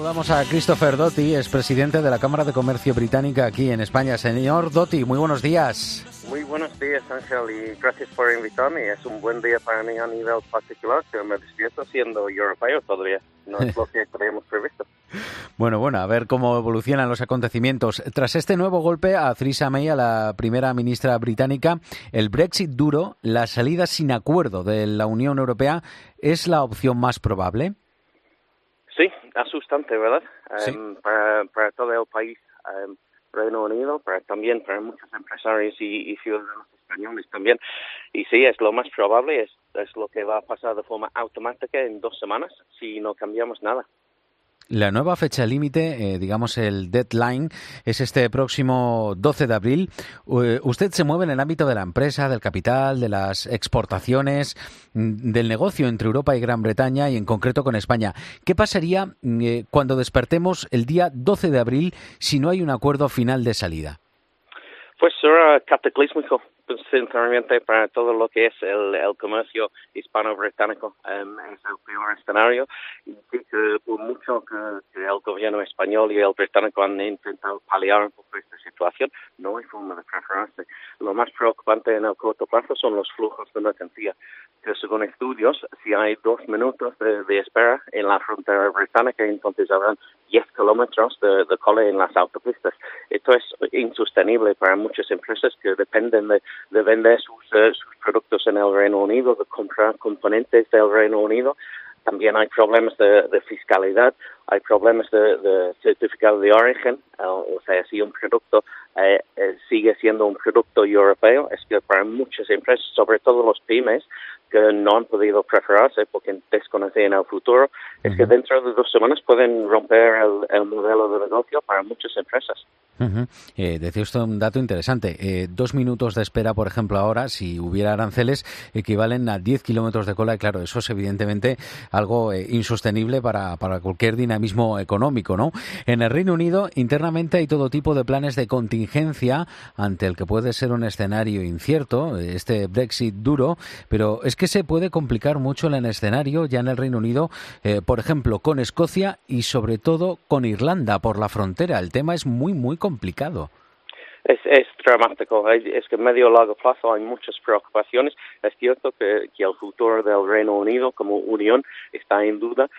Saludamos a Christopher Doty, es presidente de la Cámara de Comercio Británica aquí en España. Señor Doty, muy buenos días. Muy buenos días, Ángel, y gracias por invitarme. Es un buen día para mí a nivel particular, que me despierto siendo europeo todavía. No es lo que teníamos previsto. Bueno, a ver cómo evolucionan los acontecimientos. Tras este nuevo golpe a Theresa May, a la primera ministra británica, el Brexit duro, la salida sin acuerdo de la Unión Europea, ¿es la opción más probable? Sí, asustante, ¿verdad? Sí. Para todo el país, Reino Unido, también para muchos empresarios y ciudadanos españoles también. Y sí, es lo más probable, es lo que va a pasar de forma automática en 2 semanas si no cambiamos nada. La nueva fecha límite, digamos el deadline, es este próximo 12 de abril. Usted se mueve en el ámbito de la empresa, del capital, de las exportaciones, del negocio entre Europa y Gran Bretaña y en concreto con España. ¿Qué pasaría cuando despertemos el día 12 de abril si no hay un acuerdo final de salida? Pues será cataclísmico, sinceramente, para todo lo que es el comercio hispano-británico. Es el peor escenario. Y sí que por mucho que el gobierno español y el británico han intentado paliar un poco esta situación, no hay forma de prepararse. Lo más preocupante en el corto plazo son los flujos de mercancía, que según estudios, si hay 2 minutos de espera en la frontera británica, entonces habrán 10 kilómetros de cola en las autopistas. Esto es insostenible para muchas empresas que dependen de vender sus productos en el Reino Unido, de comprar componentes del Reino Unido. También hay problemas de fiscalidad, hay problemas de certificado de origen, o sea, si un producto sigue siendo un producto europeo, es que para muchas empresas, sobre todo los pymes, que no han podido prepararse porque desconocen el futuro, es que dentro de 2 semanas pueden romper el modelo de negocio para muchas empresas. Decía usted un dato interesante. 2 minutos de espera, por ejemplo, ahora, si hubiera aranceles, equivalen a 10 kilómetros de cola. Y claro, eso es evidentemente algo insostenible para cualquier dinamismo económico, ¿no? En el Reino Unido, internamente hay todo tipo de planes de contingencia ante el que puede ser un escenario incierto, este Brexit duro, pero es que se puede complicar mucho el escenario ya en el Reino Unido, por ejemplo, con Escocia y sobre todo con Irlanda por la frontera. El tema es muy complicado. Es dramático, es que a medio y largo plazo hay muchas preocupaciones. Es cierto que el futuro del Reino Unido como unión está en duda.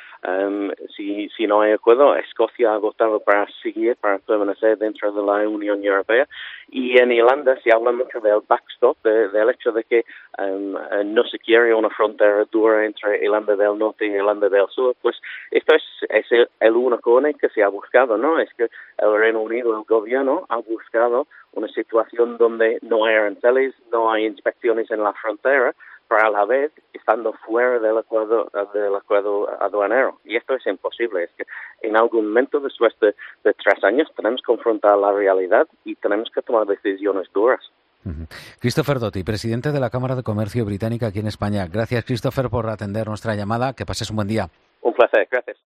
Si no hay acuerdo, Escocia ha votado para permanecer dentro de la Unión Europea. Y en Irlanda se habla mucho del backstop, del hecho de que no se quiere una frontera dura entre Irlanda del Norte y Irlanda del Sur. Pues esto es el único que se ha buscado, ¿no? Es que el Reino Unido, el gobierno, ha buscado una situación donde no hay aranceles, no hay inspecciones en la frontera, pero a la vez estando fuera del acuerdo aduanero. Y esto es imposible. Es que en algún momento después de 3 años tenemos que confrontar la realidad y tenemos que tomar decisiones duras. Christopher Doty, presidente de la Cámara de Comercio Británica aquí en España. Gracias, Christopher, por atender nuestra llamada. Que pases un buen día. Un placer, gracias.